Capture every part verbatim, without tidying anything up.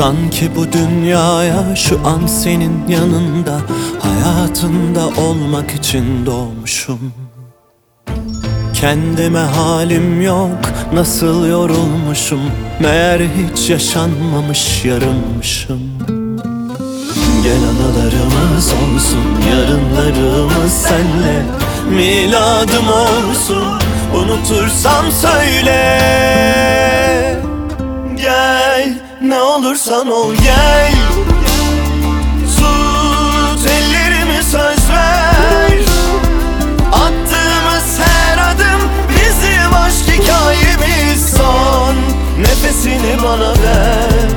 Sanki bu dünyaya şu an senin yanında, hayatında olmak için doğmuşum. Kendime halim yok, nasıl yorulmuşum, meğer hiç yaşanmamış yarınmışım. Gel anılarımız olsun, yarınlarımız senle, miladım olsun, unutursam söyle. Gel, ne olursan ol gel, tut ellerimi söz ver. Attığımız her adım bizim aşk hikayemiz, son nefesini bana ver.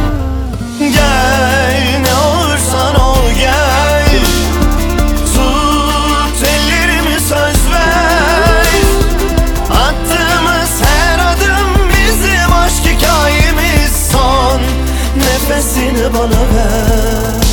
Gel, ne olursan ol gel, tut ellerimi söz ver. Attığımız her adım bizim aşk hikayemiz, son nefesini bana ver.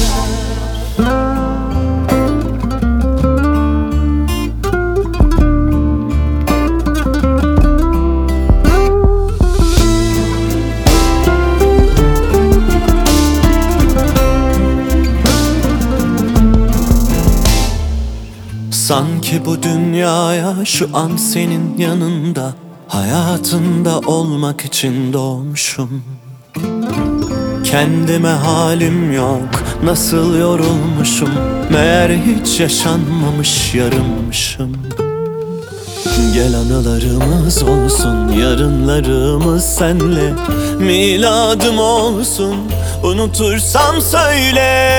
Sanki bu dünyaya şu an senin yanında, hayatında olmak için doğmuşum. Kendime halim yok, nasıl yorulmuşum, meğer hiç yaşanmamış yarınmışım. Gel anılarımız olsun, yarınlarımız senle, miladım olsun, unutursam söyle.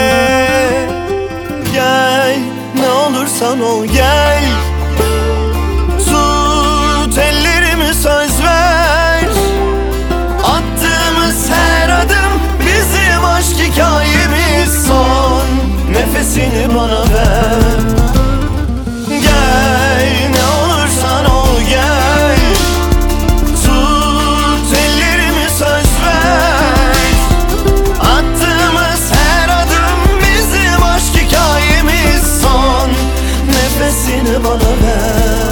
Gel, ne olursan ol gel, tut ellerimi söz ver. Attığımız her adım bizim aşk hikayemiz, son nefesini bana ver. Gel, ne olursan ol gel, tut ellerimi söz ver. Attığımız her adım bizim aşk hikayemiz, son nefesini bana ver.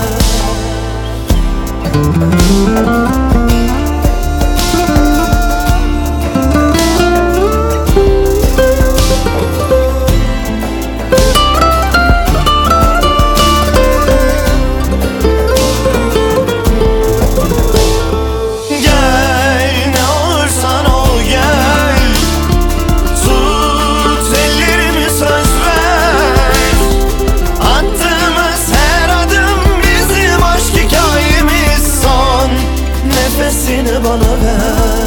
Bana ver.